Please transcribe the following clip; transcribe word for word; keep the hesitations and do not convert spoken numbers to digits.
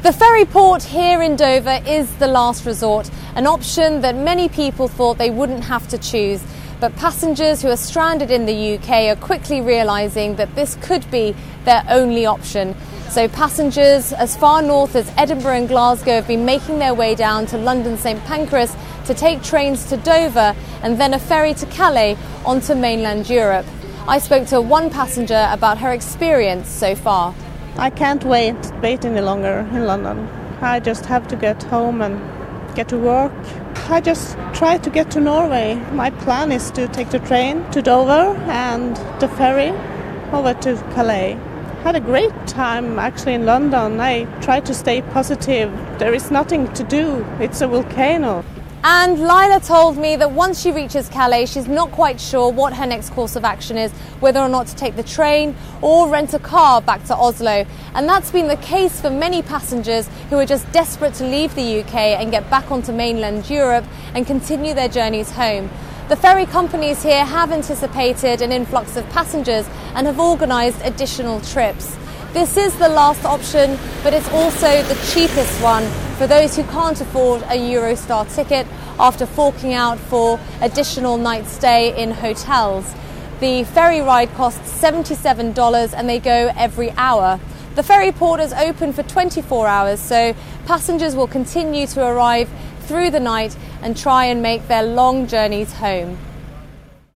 The ferry port here in Dover is the last resort, an option that many people thought they wouldn't have to choose. But passengers who are stranded in the U K are quickly realising that this could be their only option. So passengers as far north as Edinburgh and Glasgow have been making their way down to London St Pancras to take trains to Dover and then a ferry to Calais onto mainland Europe. I spoke to one passenger about her experience so far. I can't wait, wait any longer in London. I just have to get home and get to work. I just try to get to Norway. My plan is to take the train to Dover and the ferry over to Calais. Had a great time actually in London. I try to stay positive. There is nothing to do. It's a volcano. And Lila told me that once she reaches Calais, she's not quite sure what her next course of action is, whether or not to take the train or rent a car back to Oslo. And that's been the case for many passengers who are just desperate to leave the U K and get back onto mainland Europe and continue their journeys home. The ferry companies here have anticipated an influx of passengers and have organised additional trips. This is the last option, but it's also the cheapest one for those who can't afford a Eurostar ticket after forking out for additional night stay in hotels. The ferry ride costs seventy-seven dollars and they go every hour. The ferry port is open for twenty-four hours, so passengers will continue to arrive through the night and try and make their long journeys home.